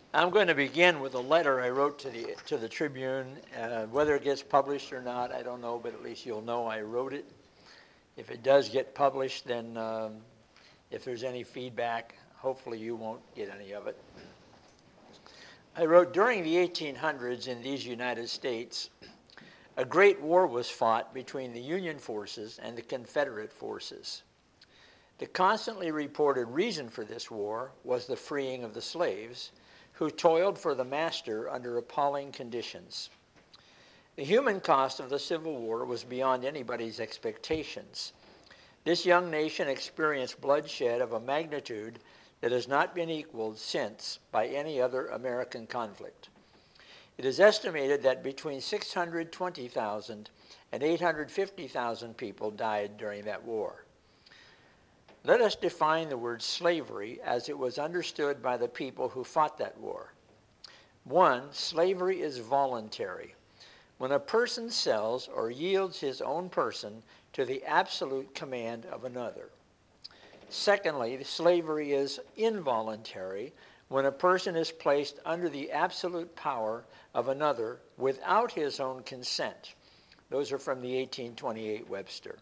I'm going to begin with a letter I wrote to the Tribune. Whether it gets published or not, I don't know, but at least you'll know I wrote it. If it does get published, then if there's any feedback, hopefully you won't get any of it. I wrote, during the 1800s in these United States, a great war was fought between the Union forces and the Confederate forces. The constantly reported reason for this war was the freeing of the slaves, who toiled for the master under appalling conditions. The human cost of the Civil War was beyond anybody's expectations. This young nation experienced bloodshed of a magnitude that has not been equaled since by any other American conflict. It is estimated that between 620,000 and 850,000 people died during that war. Let us define the word slavery as it was understood by the people who fought that war. 1, slavery is voluntary. When a person sells or yields his own person to the absolute command of another. Secondly, slavery is involuntary when a person is placed under the absolute power of another without his own consent. Those are from the 1828 Webster.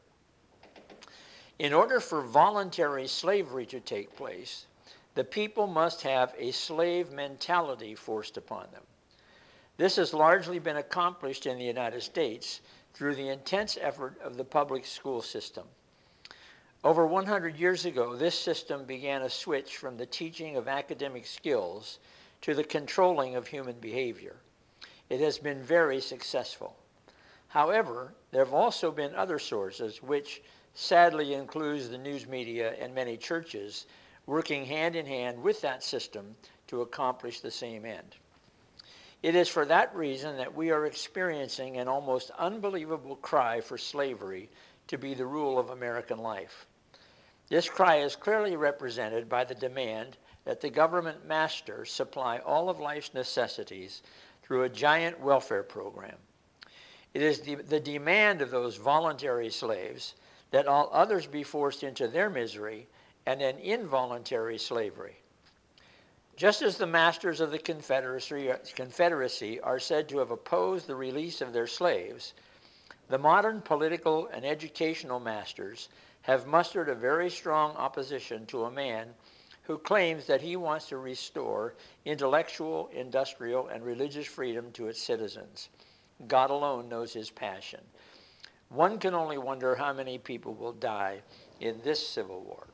In order for voluntary slavery to take place, the people must have a slave mentality forced upon them. This has largely been accomplished in the United States through the intense effort of the public school system. Over 100 years ago, this system began a switch from the teaching of academic skills to the controlling of human behavior. It has been very successful. However, there have also been other sources, which sadly includes the news media and many churches, working hand in hand with that system to accomplish the same end. It is for that reason that we are experiencing an almost unbelievable cry for slavery to be the rule of American life. This cry is clearly represented by the demand that the government master supply all of life's necessities through a giant welfare program. It is the demand of those voluntary slaves that all others be forced into their misery and an involuntary slavery. Just as the masters of the Confederacy are said to have opposed the release of their slaves, the modern political and educational masters have mustered a very strong opposition to a man who claims that he wants to restore intellectual, industrial, and religious freedom to its citizens. God alone knows his passion. One can only wonder how many people will die in this civil war.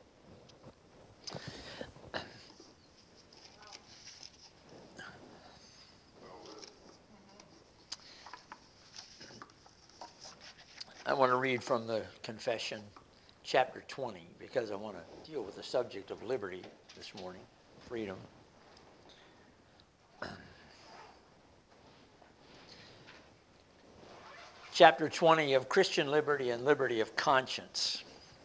I want to read from the Confession, chapter 20, because I want to deal with the subject of liberty this morning, freedom. Chapter 20 of Christian liberty and liberty of conscience.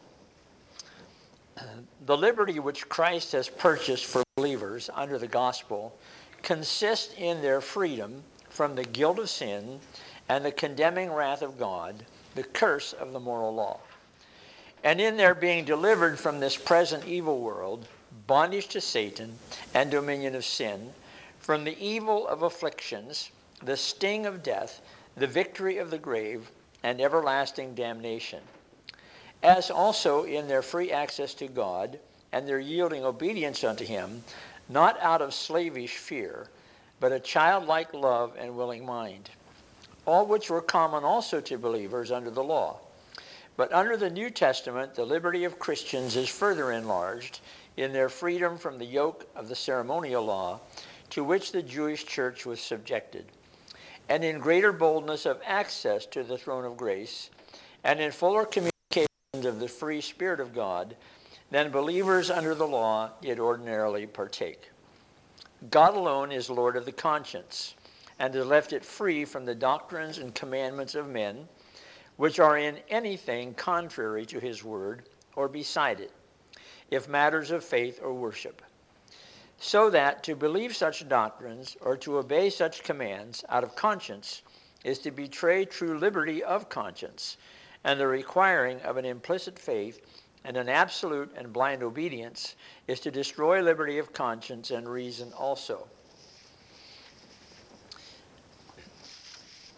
The liberty which Christ has purchased for believers under the gospel consists in their freedom from the guilt of sin and the condemning wrath of God, the curse of the moral law, and in their being delivered from this present evil world, bondage to Satan and dominion of sin, from the evil of afflictions, the sting of death, the victory of the grave, and everlasting damnation, as also in their free access to God and their yielding obedience unto him, not out of slavish fear, but a childlike love and willing mind, all which were common also to believers under the law. But under the New Testament, the liberty of Christians is further enlarged in their freedom from the yoke of the ceremonial law to which the Jewish church was subjected, and in greater boldness of access to the throne of grace, and in fuller communication of the free Spirit of God than believers under the law did ordinarily partake. God alone is Lord of the conscience, and has left it free from the doctrines and commandments of men, which are in anything contrary to his word, or beside it, if matters of faith or worship. So that to believe such doctrines, or to obey such commands out of conscience, is to betray true liberty of conscience, and the requiring of an implicit faith and an absolute and blind obedience is to destroy liberty of conscience and reason also.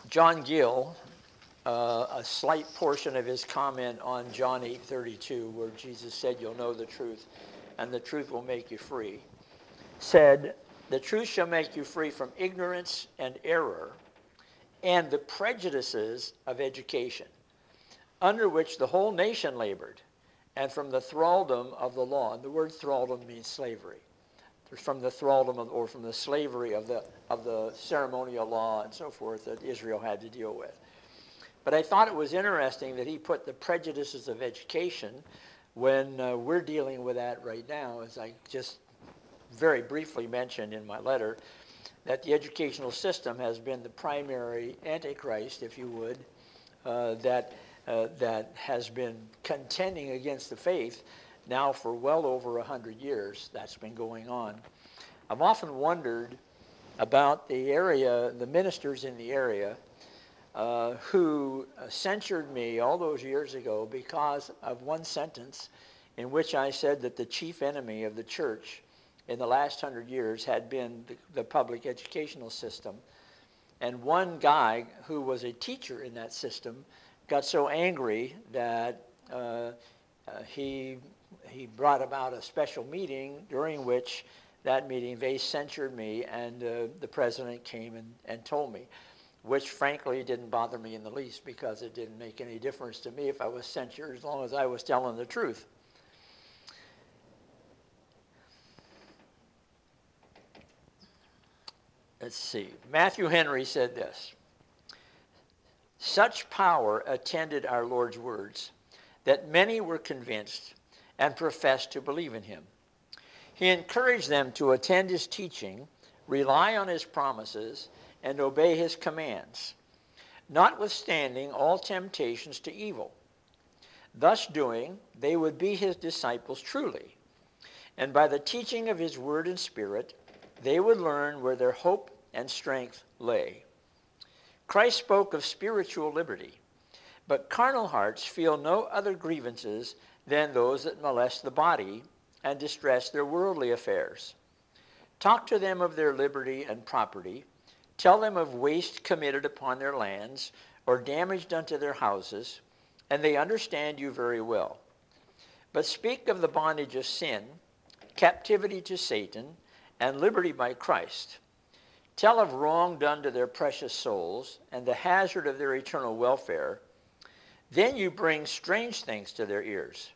John Gill, a slight portion of his comment on John 8:32, where Jesus said, "You'll know the truth, and the truth will make you free," said, "The truth shall make you free from ignorance and error and the prejudices of education, under which the whole nation labored, and from the thraldom of the law." And the word thraldom means slavery. From the thraldom of, or from the slavery of the ceremonial law and so forth that Israel had to deal with. But I thought it was interesting that he put the prejudices of education when we're dealing with that right now, as I just very briefly mentioned in my letter, that the educational system has been the primary antichrist, if you would, that has been contending against the faith now for well over 100 years. That's been going on. I've often wondered about the area, the ministers in the area, who censured me all those years ago because of one sentence in which I said that the chief enemy of the church in the last 100 years had been the public educational system. And one guy who was a teacher in that system got so angry that he brought about a special meeting, during which that meeting they censured me, and the president came and told me, which frankly didn't bother me in the least, because it didn't make any difference to me if I was censured as long as I was telling the truth. Let's see. Matthew Henry said this: "Such power attended our Lord's words that many were convinced and professed to believe in him. He encouraged them to attend his teaching, rely on his promises, and obey his commands, notwithstanding all temptations to evil. Thus doing, they would be his disciples truly, and by the teaching of his word and spirit, they would learn where their hope and strength lay. Christ spoke of spiritual liberty, but carnal hearts feel no other grievances than those that molest the body and distress their worldly affairs. Talk to them of their liberty and property. Tell them of waste committed upon their lands or damage done to their houses, and they understand you very well. But speak of the bondage of sin, captivity to Satan, and liberty by Christ. Tell of wrong done to their precious souls and the hazard of their eternal welfare. Then you bring strange things to their ears.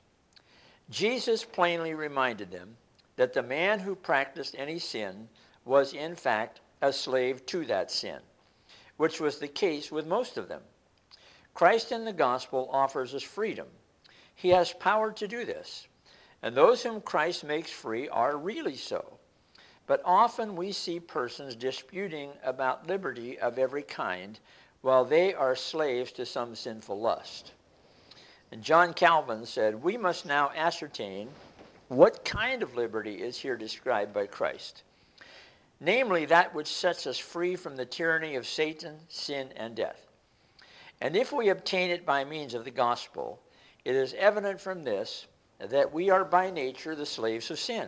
Jesus plainly reminded them that the man who practiced any sin was in fact a slave to that sin, which was the case with most of them. Christ in the gospel offers us freedom. He has power to do this, and those whom Christ makes free are really so. But often we see persons disputing about liberty of every kind while they are slaves to some sinful lust. And John Calvin said, we must now ascertain what kind of liberty is here described by Christ, namely that which sets us free from the tyranny of Satan, sin, and death. And if we obtain it by means of the gospel, it is evident from this that we are by nature the slaves of sin.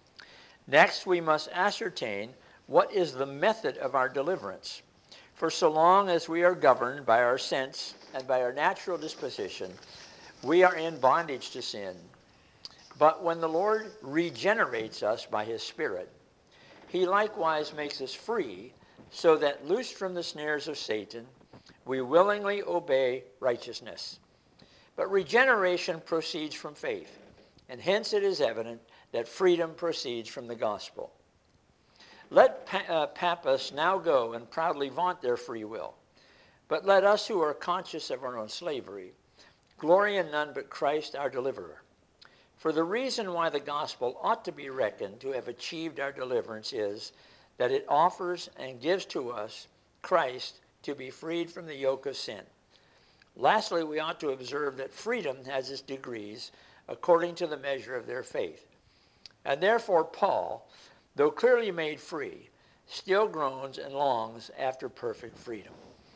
Next, we must ascertain what is the method of our deliverance. For so long as we are governed by our sense and by our natural disposition, we are in bondage to sin. But when the Lord regenerates us by his Spirit, he likewise makes us free, so that loosed from the snares of Satan, we willingly obey righteousness. But regeneration proceeds from faith, and hence it is evident that freedom proceeds from the gospel. Let Papists now go and proudly vaunt their free will, but let us who are conscious of our own slavery glory in none but Christ our deliverer. For the reason why the gospel ought to be reckoned to have achieved our deliverance is that it offers and gives to us Christ to be freed from the yoke of sin. Lastly, we ought to observe that freedom has its degrees according to the measure of their faith. And therefore Paul, though clearly made free, still groans and longs after perfect freedom.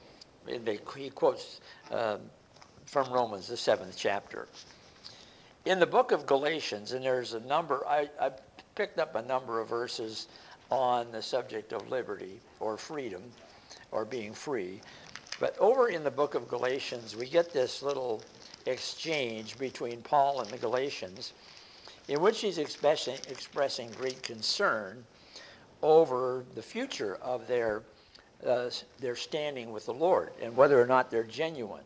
He quotes from Romans, the 7th chapter. In the book of Galatians, and there's a number, I picked up a number of verses on the subject of liberty or freedom or being free. But over in the book of Galatians, we get this little exchange between Paul and the Galatians in which he's expressing great concern over the future of their standing with the Lord and whether or not they're genuine.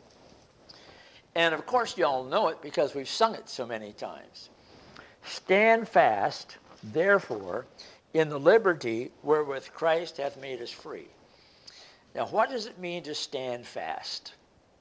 And of course you all know it because we've sung it so many times. Stand fast, therefore, in the liberty wherewith Christ hath made us free. Now, what does it mean to stand fast?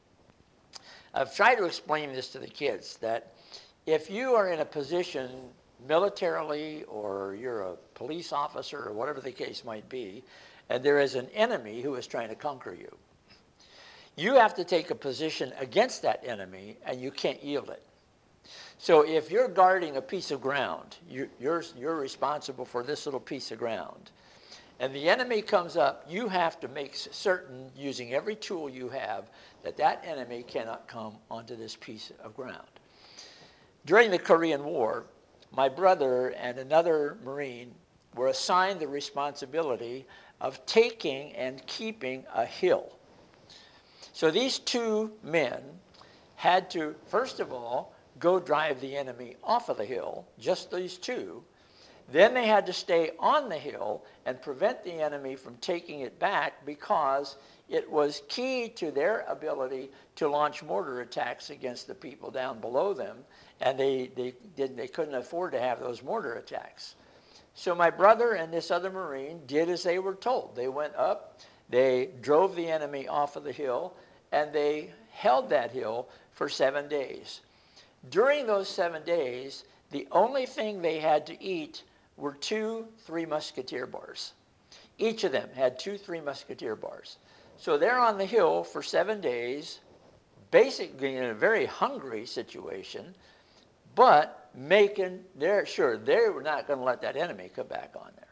I've tried to explain this to the kids, that if you are in a position militarily or you're a police officer or whatever the case might be, and there is an enemy who is trying to conquer you, you have to take a position against that enemy and you can't yield it. So if you're guarding a piece of ground, you're responsible for this little piece of ground, and the enemy comes up, you have to make certain, using every tool you have, that that enemy cannot come onto this piece of ground. During the Korean War, my brother and another Marine were assigned the responsibility of taking and keeping a hill. So these two men had to, first of all, go drive the enemy off of the hill, just these two. Then they had to stay on the hill and prevent the enemy from taking it back, because it was key to their ability to launch mortar attacks against the people down below them, and they couldn't afford to have those mortar attacks. So my brother and this other Marine did as they were told. They went up, they drove the enemy off of the hill, and they held that hill for 7 days. During those 7 days, the only thing they had to eat were 2 Three Musketeer bars. Each of them had 2 Three Musketeer bars. So they're on the hill for 7 days, basically in a very hungry situation, but sure they were not going to let that enemy come back on there.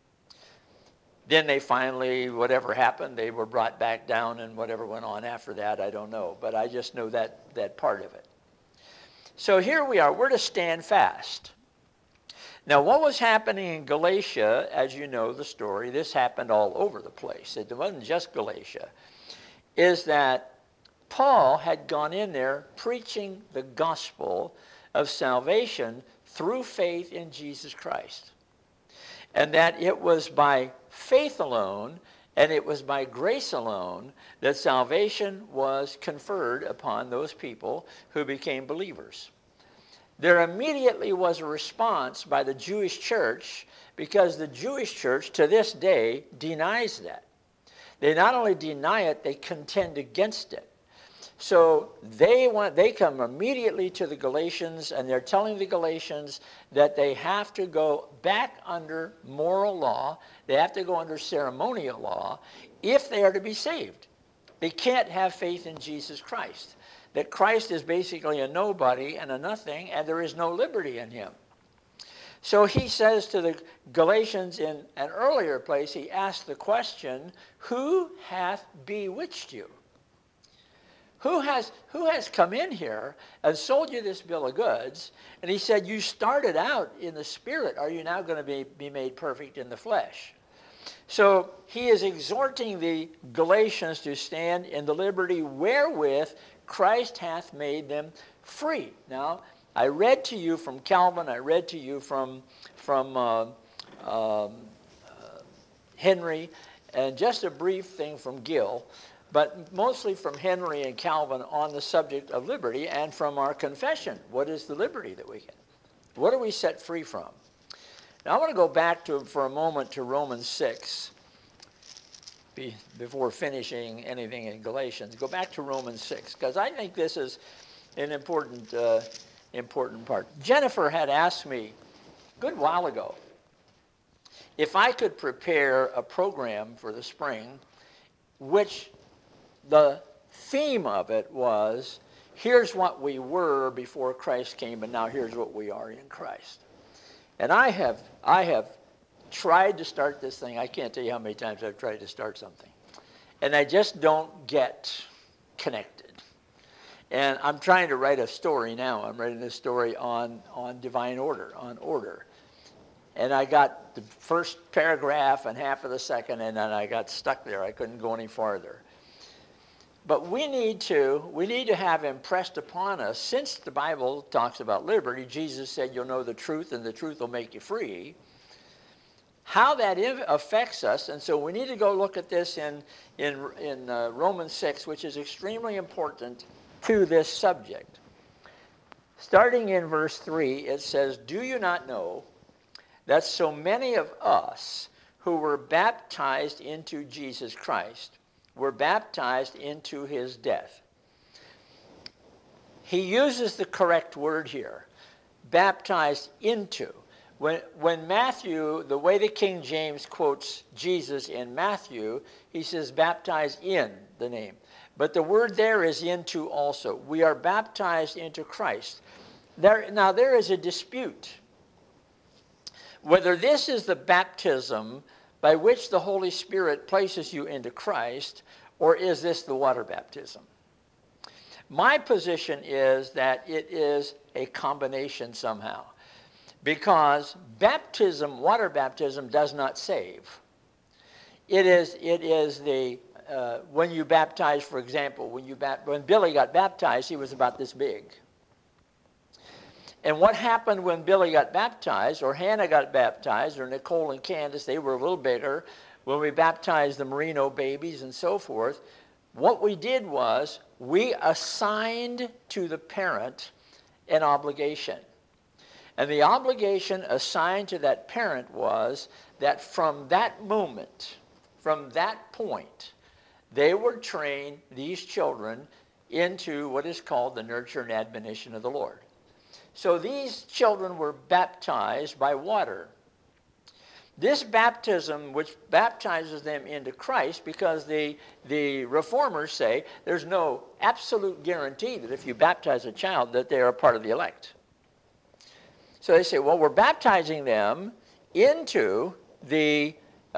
Then they finally, whatever happened, they were brought back down, and whatever went on after that, I don't know. But I just know that part of it. So here we are, we're to stand fast. Now, what was happening in Galatia, as you know the story, this happened all over the place. It wasn't just Galatia, is that Paul had gone in there preaching the gospel of salvation through faith in Jesus Christ. And that it was by faith alone, and it was by grace alone, that salvation was conferred upon those people who became believers. There immediately was a response by the Jewish church, because the Jewish church to this day denies that. They not only deny it, they contend against it. So they come immediately to the Galatians, and they're telling the Galatians that they have to go back under moral law, they have to go under ceremonial law if they are to be saved. They can't have faith in Jesus Christ. That Christ is basically a nobody and a nothing, and there is no liberty in him. So he says to the Galatians in an earlier place, he asked the question, who hath bewitched you? Who has come in here and sold you this bill of goods? And he said, you started out in the spirit. Are you now going to be made perfect in the flesh? So he is exhorting the Galatians to stand in the liberty wherewith Christ hath made them free. Now, I read to you from Calvin, I read to you from Henry, and just a brief thing from Gill, but mostly from Henry and Calvin on the subject of liberty, and from our confession. What is the liberty that we get? What are we set free from? Now I want to go back for a moment to Romans 6 before finishing anything in Galatians. Go back to Romans 6, because I think this is an important part. Jennifer had asked me a good while ago if I could prepare a program for the spring, which the theme of it was, here's what we were before Christ came, and now here's what we are in Christ. And I have tried to start this thing. I can't tell you how many times I've tried to start something. And I just don't get connected. And I'm trying to write a story now. I'm writing a story on divine order, on order. And I got the first paragraph and half of the second, and then I got stuck there. I couldn't go any farther. But we need to have impressed upon us, since the Bible talks about liberty, Jesus said you'll know the truth and the truth will make you free, how that affects us. And so we need to go look at this in Romans 6, which is extremely important to this subject. Starting in verse 3, it says, "Do you not know that so many of us who were baptized into Jesus Christ were baptized into his death?" He uses the correct word here, baptized into. When Matthew, the way the King James quotes Jesus in Matthew, he says baptized in the name. But the word there is into also. We are baptized into Christ. Now there is a dispute whether this is the baptism by which the Holy Spirit places you into Christ, or is this the water baptism? My position is that it is a combination somehow, because baptism, water baptism, does not save. It is the when you baptize, for example, when Billy got baptized, he was about this big. And what happened when Billy got baptized, or Hannah got baptized, or Nicole and Candace, they were a little bigger, when we baptized the Merino babies and so forth, what we did was we assigned to the parent an obligation. And the obligation assigned to that parent was that from that moment, from that point, they would train these children into what is called the nurture and admonition of the Lord. So these children were baptized by water. This baptism, which baptizes them into Christ, because the reformers say there's no absolute guarantee that if you baptize a child that they are a part of the elect. So they say, well, we're baptizing them into the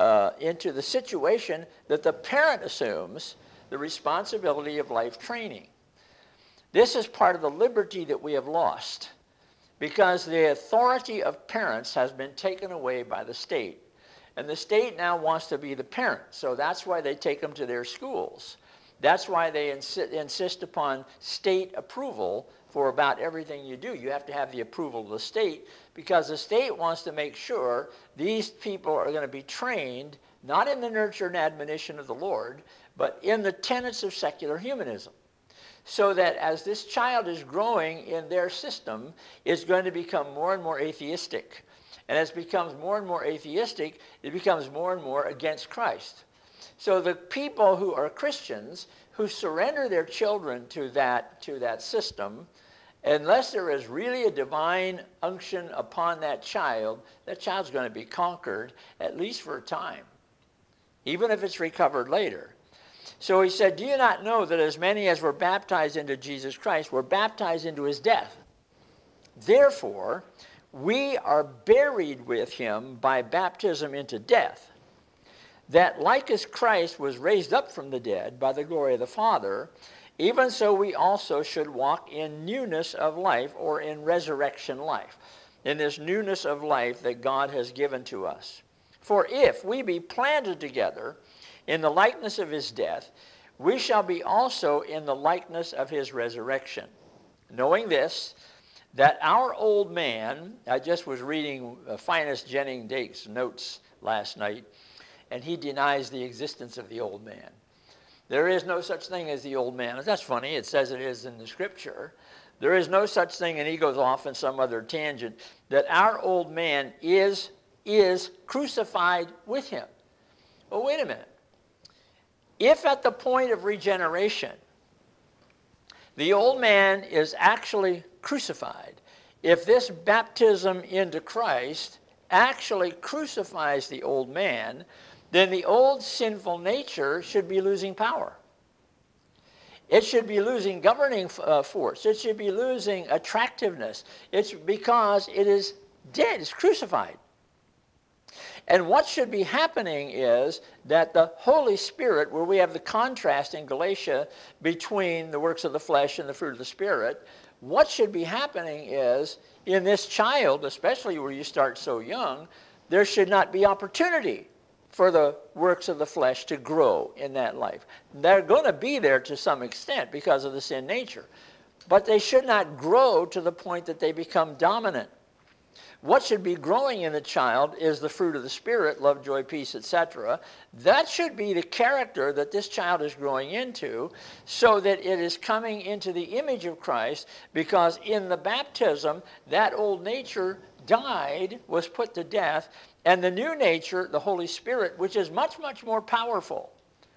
situation that the parent assumes the responsibility of life training. This is part of the liberty that we have lost, because the authority of parents has been taken away by the state. And the state now wants to be the parent, so that's why they take them to their schools. That's why they insist upon state approval for about everything you do. You have to have the approval of the state, because the state wants to make sure these people are going to be trained not in the nurture and admonition of the Lord, but in the tenets of secular humanism. So that as this child is growing in their system, it's going to become more and more atheistic. And as it becomes more and more atheistic, it becomes more and more against Christ. So the people who are Christians, who surrender their children to that system, unless there is really a divine unction upon that child's going to be conquered, at least for a time, even if it's recovered later. So he said, do you not know that as many as were baptized into Jesus Christ were baptized into his death? Therefore, we are buried with him by baptism into death, that like as Christ was raised up from the dead by the glory of the Father, even so we also should walk in newness of life, or in resurrection life, in this newness of life that God has given to us. For if we be planted together in the likeness of his death, we shall be also in the likeness of his resurrection. Knowing this, that our old man, I just was reading Finest Jennings Dake's notes last night, and he denies the existence of the old man. There is no such thing as the old man. That's funny, it says it is in the scripture. There is no such thing, and he goes off in some other tangent, that our old man is crucified with him. Well, wait a minute. If at the point of regeneration, the old man is actually crucified, if this baptism into Christ actually crucifies the old man, then the old sinful nature should be losing power. It should be losing governing force. It should be losing attractiveness. It's because it is dead, it's crucified. And what should be happening is that the Holy Spirit, where we have the contrast in Galatia between the works of the flesh and the fruit of the Spirit, what should be happening is, in this child, especially where you start so young, there should not be opportunity for the works of the flesh to grow in that life. They're going to be there to some extent because of the sin nature. But they should not grow to the point that they become dominant. What should be growing in the child is the fruit of the Spirit, love, joy, peace, etc. That should be the character that this child is growing into, so that it is coming into the image of Christ, because in the baptism, that old nature died, was put to death, and the new nature, the Holy Spirit, which is much, much more powerful.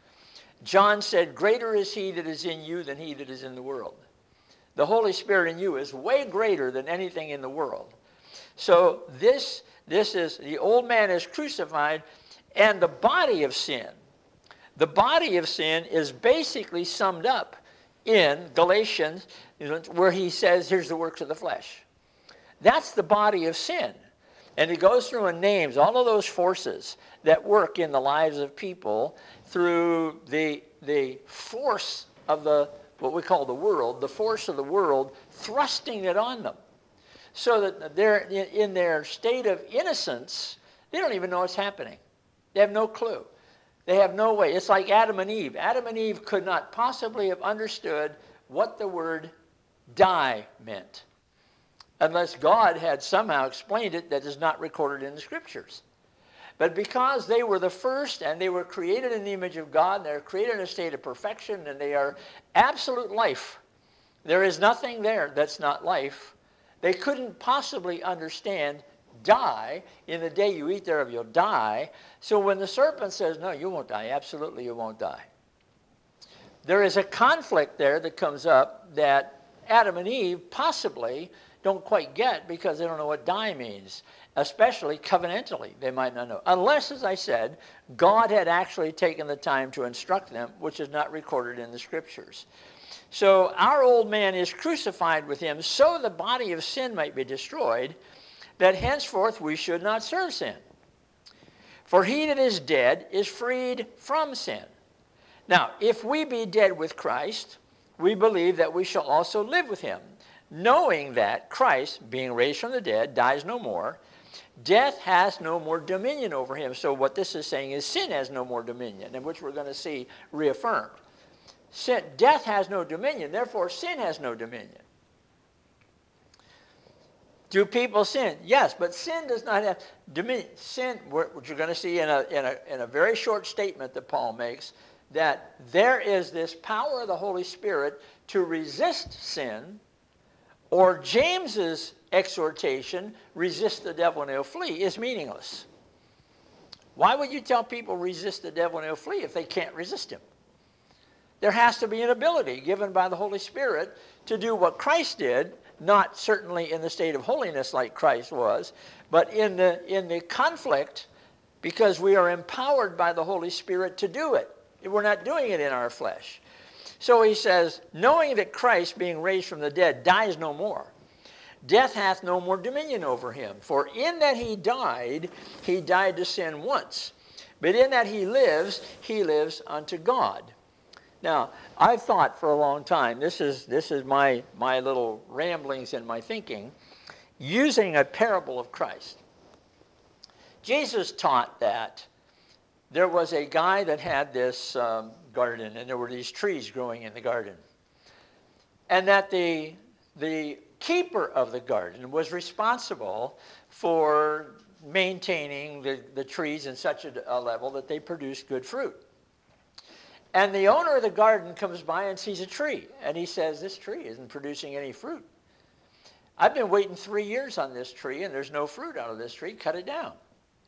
John said, greater is he that is in you than he that is in the world. The Holy Spirit in you is way greater than anything in the world. So this is, the old man is crucified, and the body of sin. The body of sin is basically summed up in Galatians, where he says, here's the works of the flesh. That's the body of sin. And he goes through and names all of those forces that work in the lives of people through the force of what we call the world, the force of the world, thrusting it on them. So that they're in their state of innocence, they don't even know what's happening. They have no clue. They have no way. It's like Adam and Eve. Adam and Eve could not possibly have understood what the word die meant, unless God had somehow explained it that is not recorded in the Scriptures. But because they were the first, and they were created in the image of God, they're created in a state of perfection, and they are absolute life. There is nothing there that's not life. They couldn't possibly understand die. In the day you eat thereof, you'll die. So when the serpent says, no, you won't die, absolutely you won't die. There is a conflict there that comes up that Adam and Eve possibly don't quite get, because they don't know what die means, especially covenantally. They might not know. Unless, as I said, God had actually taken the time to instruct them, which is not recorded in the Scriptures. So our old man is crucified with him, so the body of sin might be destroyed, that henceforth we should not serve sin. For he that is dead is freed from sin. Now, if we be dead with Christ, we believe that we shall also live with him, knowing that Christ, being raised from the dead, dies no more. Death has no more dominion over him. So what this is saying is sin has no more dominion, and which we're going to see reaffirmed. Death has no dominion, therefore sin has no dominion. Do people sin? Yes, but sin does not have dominion. Sin, which you're going to see in a very short statement that Paul makes, that there is this power of the Holy Spirit to resist sin, or James's exhortation, resist the devil and he'll flee, is meaningless. Why would you tell people resist the devil and he'll flee if they can't resist him? There has to be an ability given by the Holy Spirit to do what Christ did, not certainly in the state of holiness like Christ was, but in the conflict, because we are empowered by the Holy Spirit to do it. We're not doing it in our flesh. So he says, knowing that Christ, being raised from the dead, dies no more, death hath no more dominion over him. For in that he died to sin once. But in that he lives unto God. Now, I've thought for a long time, this is my little ramblings in my thinking, using a parable of Christ. Jesus taught that there was a guy that had this garden, and there were these trees growing in the garden. And that the keeper of the garden was responsible for maintaining the trees in such a level that they produced good fruit. And the owner of the garden comes by and sees a tree, and he says, this tree isn't producing any fruit. I've been waiting 3 years on this tree, and there's no fruit out of this tree. Cut it down.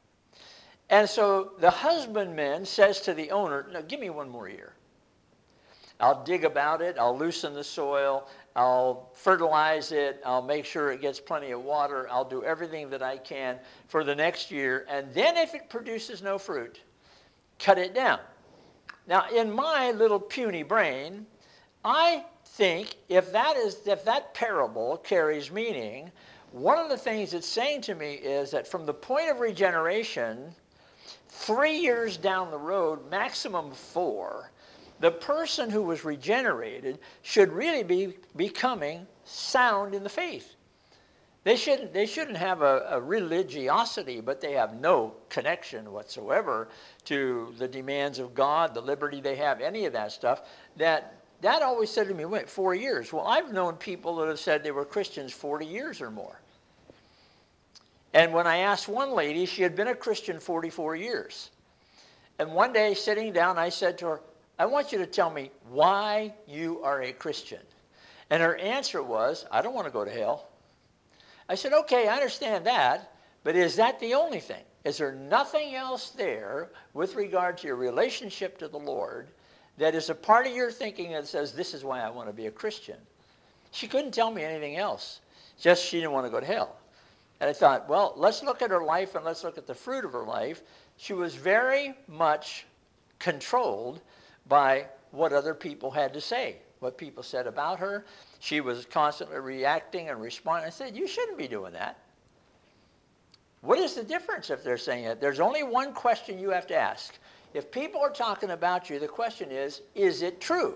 And so the husbandman says to the owner, no, give me 1 more year. I'll dig about it. I'll loosen the soil. I'll fertilize it. I'll make sure it gets plenty of water. I'll do everything that I can for the next year. And then if it produces no fruit, cut it down. Now, in my little puny brain, I think if that parable carries meaning, one of the things it's saying to me is that from the point of regeneration, 3 years down the road, maximum 4, the person who was regenerated should really be becoming sound in the faith. They shouldn't have a religiosity, but they have no connection whatsoever to the demands of God, the liberty they have, any of that stuff. That always said to me, wait, 4 years. Well, I've known people that have said they were Christians 40 years or more. And when I asked one lady, she had been a Christian 44 years. And one day, sitting down, I said to her, I want you to tell me why you are a Christian. And her answer was, I don't want to go to hell. I said, okay, I understand that, but is that the only thing? Is there nothing else there with regard to your relationship to the Lord that is a part of your thinking that says, this is why I want to be a Christian? She couldn't tell me anything else, just she didn't want to go to hell. And I thought, well, let's look at her life and let's look at the fruit of her life. She was very much controlled by what other people had to say, what people said about her. She was constantly reacting and responding. I said, you shouldn't be doing that. What is the difference if they're saying it? There's only one question you have to ask. If people are talking about you, the question is it true?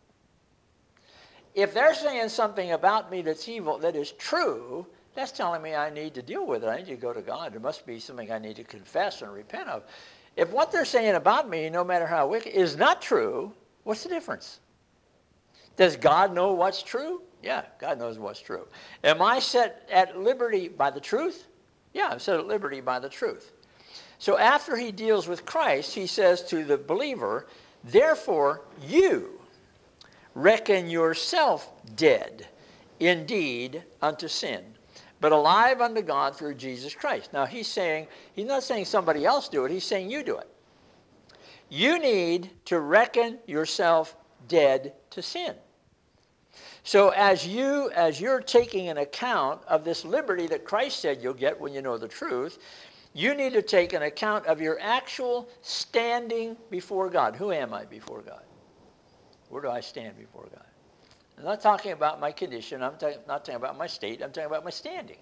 If they're saying something about me that's evil, that is true, that's telling me I need to deal with it. I need to go to God. There must be something I need to confess and repent of. If what they're saying about me, no matter how wicked, is not true, what's the difference? Does God know what's true? Yeah, God knows what's true. Am I set at liberty by the truth? Yeah, I'm set at liberty by the truth. So after he deals with Christ, he says to the believer, therefore you reckon yourself dead indeed unto sin, but alive unto God through Jesus Christ. Now he's not saying somebody else do it, he's saying you do it. You need to reckon yourself dead to sin. So as you're taking an account of this liberty that Christ said you'll get when you know the truth, you need to take an account of your actual standing before God. Who am I before God? Where do I stand before God? I'm not talking about my condition. I'm not talking about my state. I'm talking about my standing.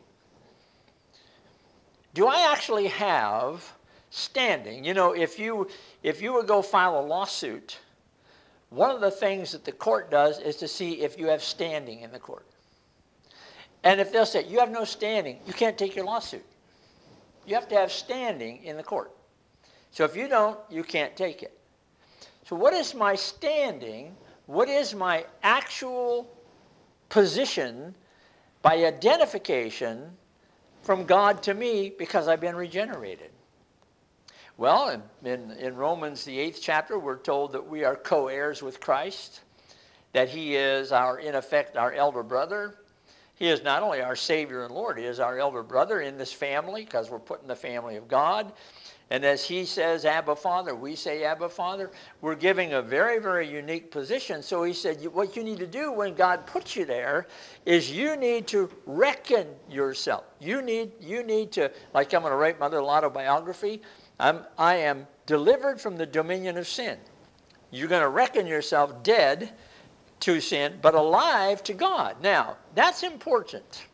Do I actually have standing? You know, if you would go file a lawsuit, one of the things that the court does is to see if you have standing in the court. And if they'll say, you have no standing, you can't take your lawsuit. You have to have standing in the court. So if you don't, you can't take it. So what is my standing? What is my actual position by identification from God to me because I've been regenerated? Well, in Romans, the 8th chapter, we're told that we are co-heirs with Christ, that he is in effect, our elder brother. He is not only our Savior and Lord, he is our elder brother in this family because we're put in the family of God. And as he says, Abba, Father, we say, Abba, Father, we're giving a very, very unique position. So he said, what you need to do when God puts you there is you need to reckon yourself. You need to, like I'm going to write my little autobiography, I am delivered from the dominion of sin. You're going to reckon yourself dead to sin, but alive to God. Now, that's important.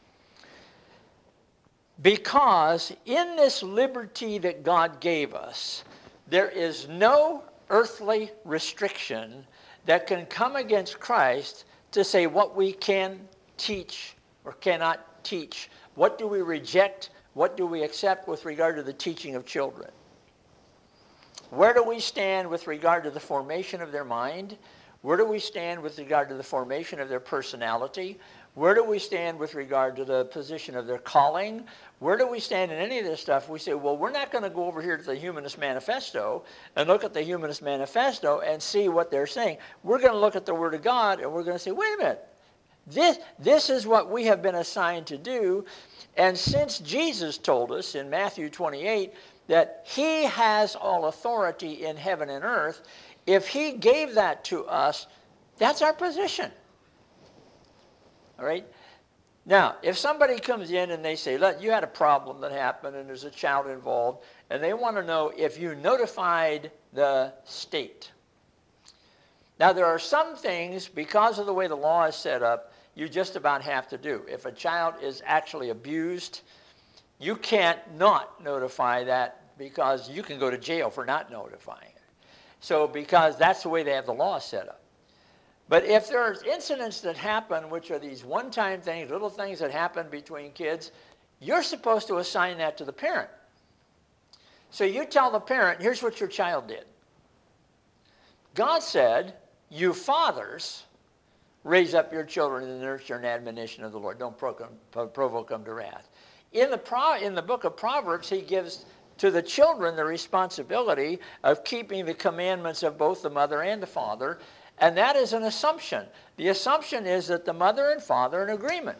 Because in this liberty that God gave us, there is no earthly restriction that can come against Christ to say what we can teach or cannot teach. What do we reject? What do we accept with regard to the teaching of children? Where do we stand with regard to the formation of their mind? Where do we stand with regard to the formation of their personality? Where do we stand with regard to the position of their calling? Where do we stand in any of this stuff? We say, well, we're not going to go over here to the Humanist Manifesto and look at the Humanist Manifesto and see what they're saying. We're going to look at the Word of God and we're going to say, wait a minute. This is what we have been assigned to do. And since Jesus told us in Matthew 28 that he has all authority in heaven and earth, if he gave that to us, that's our position. All right? Now, if somebody comes in and they say, look, you had a problem that happened and there's a child involved, and they want to know if you notified the state. Now, there are some things, because of the way the law is set up, you just about have to do. If a child is actually abused, you can't not notify that because you can go to jail for not notifying it. So, because that's the way they have the law set up. But if there's incidents that happen, which are these one-time things, little things that happen between kids, you're supposed to assign that to the parent. So you tell the parent, here's what your child did. God said, you fathers raise up your children in the nurture and admonition of the Lord. Don't provoke them to wrath. In the book of Proverbs, he gives to the children the responsibility of keeping the commandments of both the mother and the father. And that is an assumption. The assumption is that the mother and father are in agreement.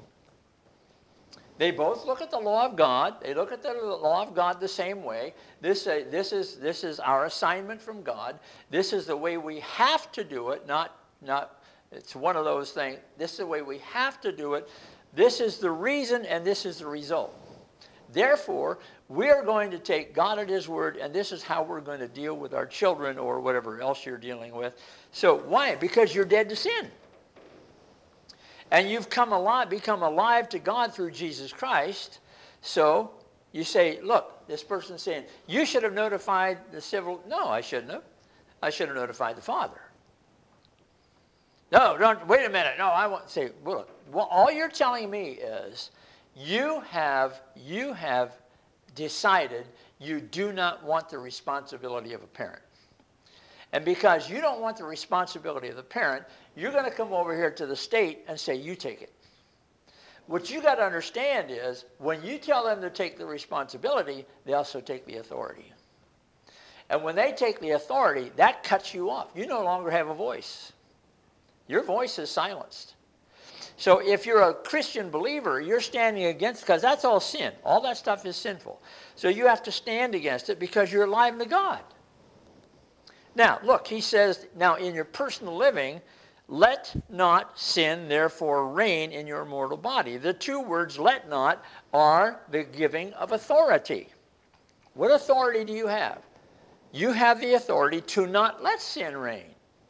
They both look at the law of God. They look at the law of God the same way. This is our assignment from God. This is the way we have to do it, not it's one of those things. This is the way we have to do it. This is the reason, and this is the result. Therefore, we're going to take God at his word, and this is how we're going to deal with our children or whatever else you're dealing with. So why? Because you're dead to sin. And you've become alive to God through Jesus Christ. So you say, look, this person's saying, you should have notified the civil. No, I shouldn't have. I should have notified the father. No, don't, wait a minute. No, I want to say, well, all you're telling me is you have decided you do not want the responsibility of a parent. And because you don't want the responsibility of the parent, you're going to come over here to the state and say, you take it. What you got to understand is when you tell them to take the responsibility, they also take the authority. And when they take the authority, that cuts you off. You no longer have a voice. Your voice is silenced. So if you're a Christian believer, you're standing against, because that's all sin. All that stuff is sinful. So you have to stand against it because you're alive to God. Now, look, he says, now in your personal living, let not sin therefore reign in your mortal body. The two words, let not, are the giving of authority. What authority do you have? You have the authority to not let sin reign.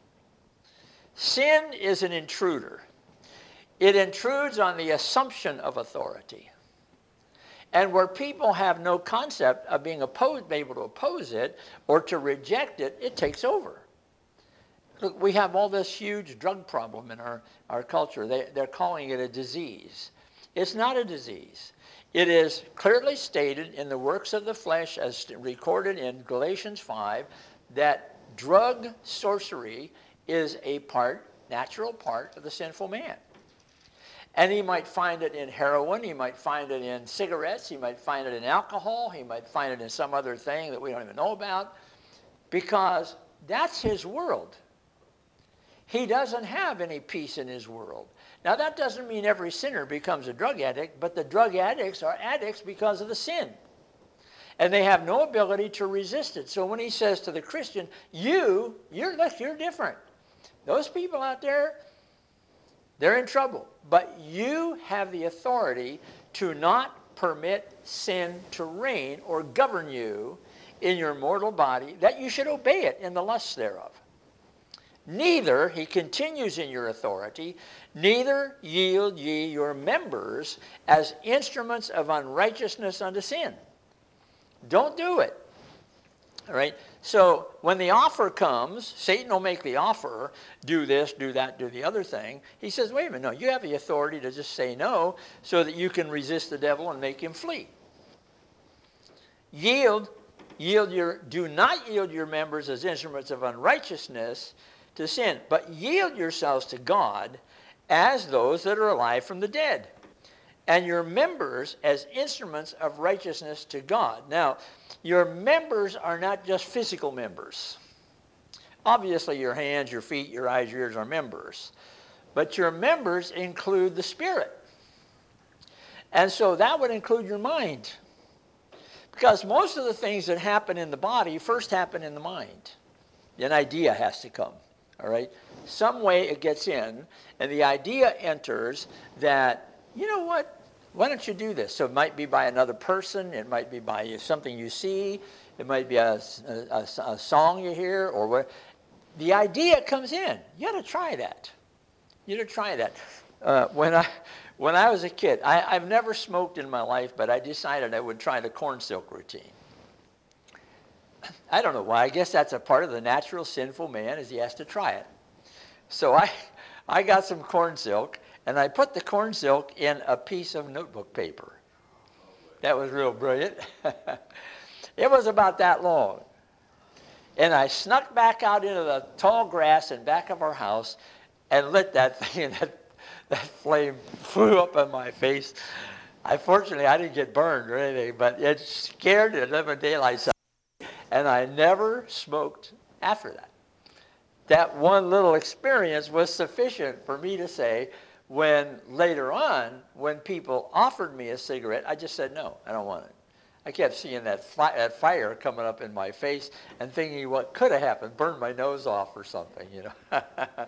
Sin is an intruder. It intrudes on the assumption of authority. And where people have no concept of being able to oppose it or to reject it, it takes over. Look, we have all this huge drug problem in our culture. They're calling it a disease. It's not a disease. It is clearly stated in the works of the flesh, as recorded in Galatians 5, that drug sorcery is a natural part of the sinful man. And he might find it in heroin, he might find it in cigarettes, he might find it in alcohol, he might find it in some other thing that we don't even know about, because that's his world. He doesn't have any peace in his world. Now that doesn't mean every sinner becomes a drug addict, but the drug addicts are addicts because of the sin. And they have no ability to resist it. So when he says to the Christian, you're different. Those people out there, they're in trouble. But you have the authority to not permit sin to reign or govern you in your mortal body, that you should obey it in the lusts thereof. Neither, he continues in your authority, neither yield ye your members as instruments of unrighteousness unto sin. Don't do it. All right? So when the offer comes, Satan will make the offer, do this, do that, do the other thing. He says, wait a minute, no, you have the authority to just say no so that you can resist the devil and make him flee. Do not yield your members as instruments of unrighteousness to sin, but yield yourselves to God as those that are alive from the dead, and your members as instruments of righteousness to God. Now, your members are not just physical members. Obviously, your hands, your feet, your eyes, your ears are members. But your members include the spirit. And so that would include your mind. Because most of the things that happen in the body first happen in the mind. An idea has to come. All right? Some way it gets in, and the idea enters that, you know what? Why don't you do this? So it might be by another person. It might be by something you see. It might be a song you hear, or what. The idea comes in. You got to try that. You got to try that. When I was a kid, I've never smoked in my life, but I decided I would try the corn silk routine. I don't know why. I guess that's a part of the natural sinful man, is he has to try it. So I got some corn silk, and I put the corn silk in a piece of notebook paper. That was real brilliant. It was about that long. And I snuck back out into the tall grass in back of our house and lit that thing, and that flame flew up in my face. Fortunately, I didn't get burned or anything, but it scared the living daylights out of me, and I never smoked after that. That one little experience was sufficient for me to say, when later on, when people offered me a cigarette, I just said, no, I don't want it. I kept seeing that fire coming up in my face and thinking what could have happened, burned my nose off or something, you know.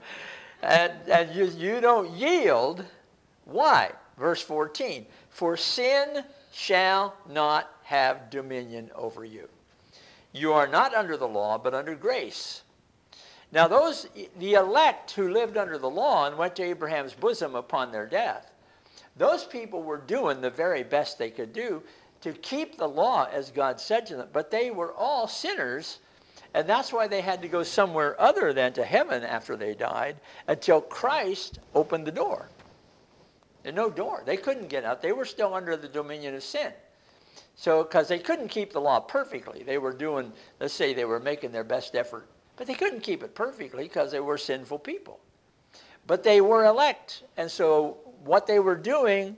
and you don't yield. Why? Verse 14, for sin shall not have dominion over you. You are not under the law, but under grace. Now the elect who lived under the law and went to Abraham's bosom upon their death, those people were doing the very best they could do to keep the law as God said to them. But they were all sinners, and that's why they had to go somewhere other than to heaven after they died until Christ opened the door. There's no door. They couldn't get out. They were still under the dominion of sin. So, because they couldn't keep the law perfectly. They were doing, let's say they were making their best effort. But they couldn't keep it perfectly because they were sinful people. But they were elect. And so what they were doing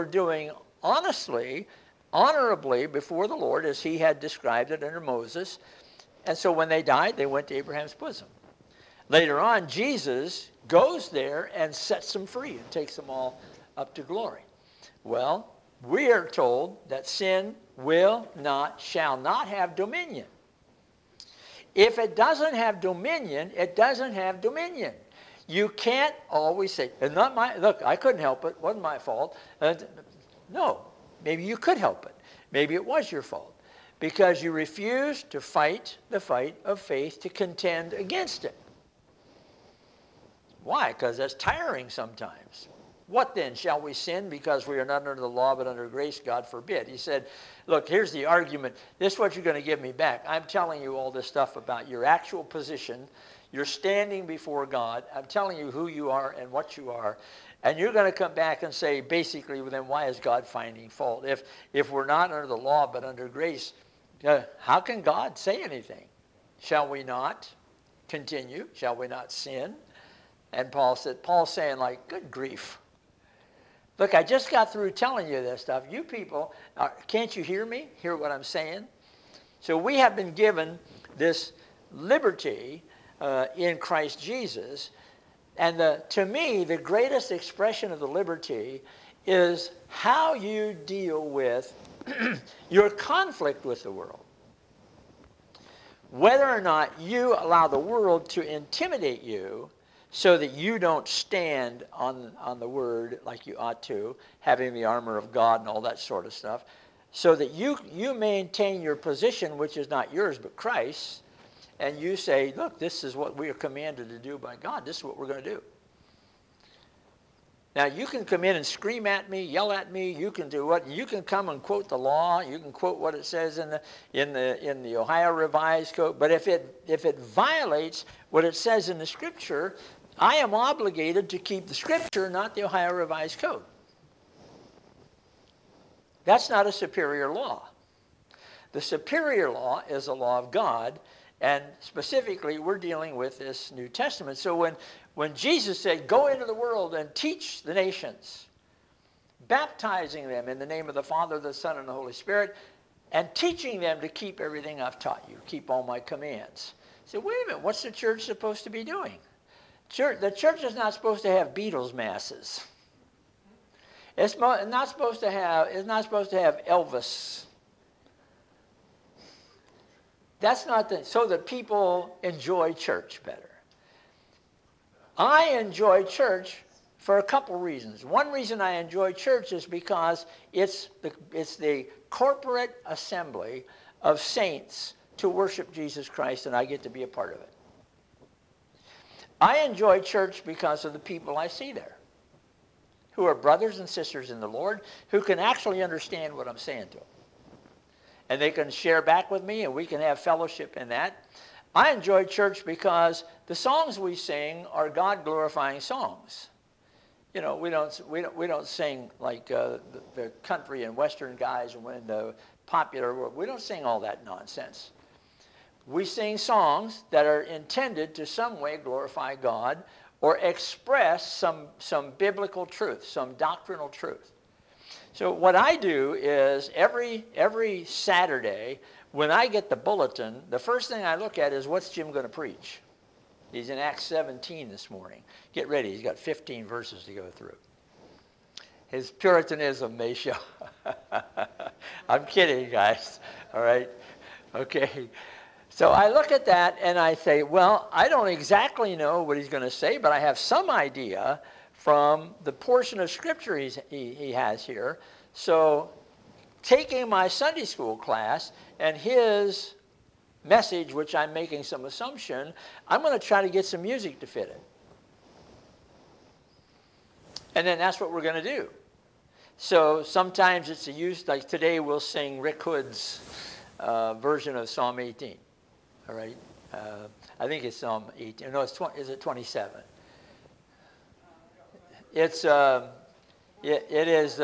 honestly, honorably before the Lord as he had described it under Moses. And so when they died, they went to Abraham's bosom. Later on, Jesus goes there and sets them free and takes them all up to glory. Well, we are told that sin shall not have dominion. If it doesn't have dominion, it doesn't have dominion. You can't always say, it's not my, look, I couldn't help it, wasn't my fault. No, maybe you could help it. Maybe it was your fault. Because you refused to fight the fight of faith, to contend against it. Why? Because that's tiring sometimes. What then? Shall we sin because we are not under the law but under grace? God forbid. He said, look, here's the argument. This is what you're going to give me back. I'm telling you all this stuff about your actual position. You're standing before God. I'm telling you who you are and what you are. And you're going to come back and say, basically, well, then why is God finding fault? If we're not under the law but under grace, how can God say anything? Shall we not continue? Shall we not sin? And Paul's saying, like, good grief. Look, I just got through telling you this stuff. You people, can't you hear me? Hear what I'm saying? So we have been given this liberty in Christ Jesus. And to me, the greatest expression of the liberty is how you deal with your conflict with the world. Whether or not you allow the world to intimidate you so that you don't stand on the word like you ought to, having the armor of God and all that sort of stuff, so that you maintain your position, which is not yours but Christ's, and you say, look, this is what we are commanded to do by God. This is what we're going to do. Now, you can come in and scream at me, yell at me. You can do what? You can come and quote the law. You can quote what it says in the Ohio Revised Code. But if it violates what it says in the Scripture, I am obligated to keep the Scripture, not the Ohio Revised Code. That's not a superior law. The superior law is the law of God, and specifically, we're dealing with this New Testament. So when Jesus said, go into the world and teach the nations, baptizing them in the name of the Father, the Son, and the Holy Spirit, and teaching them to keep everything I've taught you, keep all my commands. So wait a minute, what's the church supposed to be doing? The church is not supposed to have Beatles masses. It's not supposed to have Elvis. That's not so that people enjoy church better. I enjoy church for a couple reasons. One reason I enjoy church is because it's the corporate assembly of saints to worship Jesus Christ, and I get to be a part of it. I enjoy church because of the people I see there, who are brothers and sisters in the Lord, who can actually understand what I'm saying to them. And they can share back with me, and we can have fellowship in that. I enjoy church because the songs we sing are God-glorifying songs. You know, we don't sing like the country and Western guys and when the popular world. We don't sing all that nonsense. We sing songs that are intended to some way glorify God or express some biblical truth, some doctrinal truth. So what I do is every Saturday when I get the bulletin, the first thing I look at is what's Jim going to preach. He's in Acts 17 this morning. Get ready, he's got 15 verses to go through. His Puritanism may show. I'm kidding, guys. All right? Okay. So I look at that and I say, well, I don't exactly know what he's going to say, but I have some idea from the portion of Scripture he has here. So taking my Sunday school class and his message, which I'm making some assumption, I'm going to try to get some music to fit it. And then that's what we're going to do. So sometimes it's a use, like today we'll sing Rick Hood's version of Psalm 18. All right? I think it's Psalm 18. No, is it 27? It's, it is,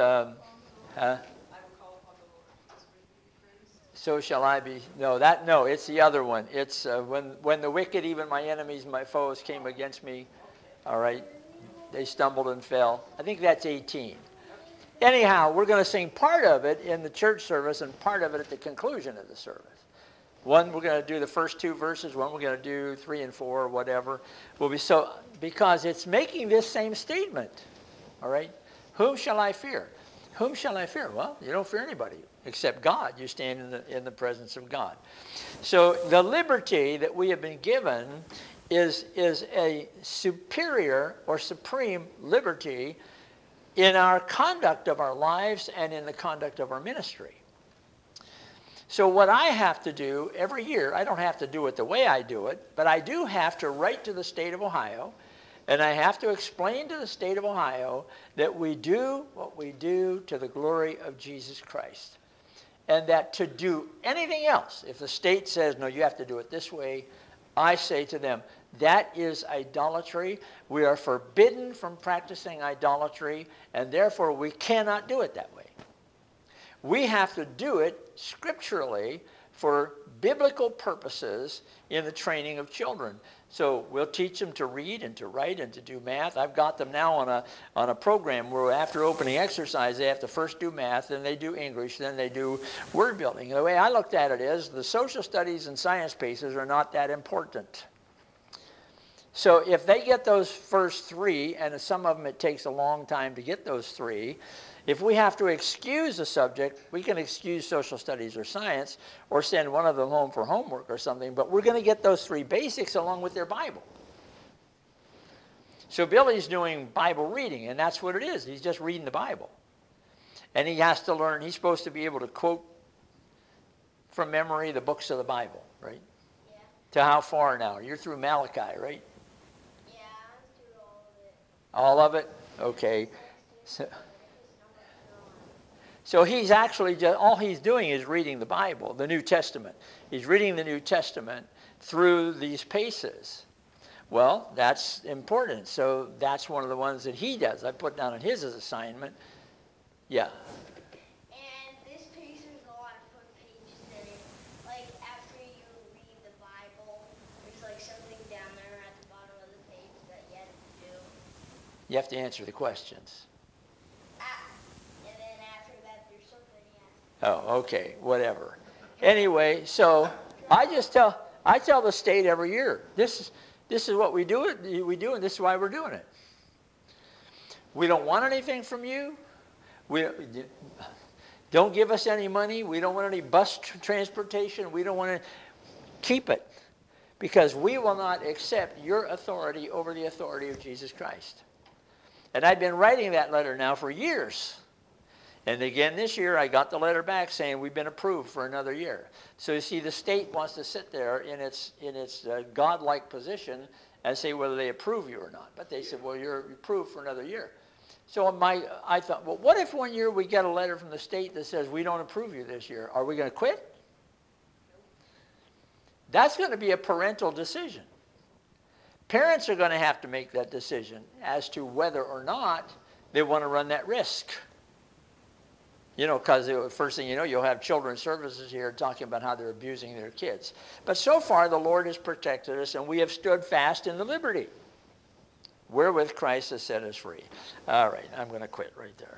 so shall I be, no, it's the other one. It's when the wicked, even my enemies, my foes came against me, all right, they stumbled and fell. I think that's 18. Anyhow, we're going to sing part of it in the church service and part of it at the conclusion of the service. One, we're going to do the first 2 verses. One, we're going to do 3 and 4 or whatever. Will be so, because it's making this same statement, all right? Whom shall I fear? Whom shall I fear? Well, you don't fear anybody except God. You stand in the presence of God. So the liberty that we have been given is a superior or supreme liberty in our conduct of our lives and in the conduct of our ministry. So what I have to do every year, I don't have to do it the way I do it, but I do have to write to the state of Ohio, and I have to explain to the state of Ohio that we do what we do to the glory of Jesus Christ. And that to do anything else, if the state says, no, you have to do it this way, I say to them, that is idolatry. We are forbidden from practicing idolatry, and therefore we cannot do it that way. We have to do it scripturally for biblical purposes in the training of children. So we'll teach them to read and to write and to do math. I've got them now on a program where after opening exercise, they have to first do math, then they do English, then they do word building. The way I looked at it is the social studies and science pieces are not that important. So if they get those first 3, and some of them it takes a long time to get those 3, if we have to excuse a subject, we can excuse social studies or science or send one of them home for homework or something, but we're going to get those 3 basics along with their Bible. So Billy's doing Bible reading, and that's what it is. He's just reading the Bible. And he has to learn, he's supposed to be able to quote from memory the books of the Bible, right? Yeah. To how far now? You're through Malachi, right? Yeah, I'm through all of it. All of it? Okay. So he's actually just, all he's doing is reading the Bible, the New Testament. He's reading the New Testament through these paces. Well, that's important. So that's one of the ones that he does. I put down on his assignment. Yeah. And this pace is a lot of fun pages in it. Like after you read the Bible, there's like something down there at the bottom of the page that you have to do. You have to answer the questions. And then after that, there's something you have to Oh, okay, whatever. Anyway, so I tell the state every year, this is what we do, and this is why we're doing it. We don't want anything from you. We don't give us any money. We don't want any bus transportation. We don't want to keep it, because we will not accept your authority over the authority of Jesus Christ. And I've been writing that letter now for years. And again this year I got the letter back saying we've been approved for another year. So you see, the state wants to sit there in its godlike position and say whether they approve you or not. But they said, well, you're approved for another year. So I thought, well, what if one year we get a letter from the state that says we don't approve you this year? Are we going to quit? That's going to be a parental decision. Parents are going to have to make that decision as to whether or not they want to run that risk. You know, because the first thing you know, you'll have children's services here talking about how they're abusing their kids. But so far, the Lord has protected us, and we have stood fast in the liberty wherewith Christ has set us free. All right, I'm going to quit right there.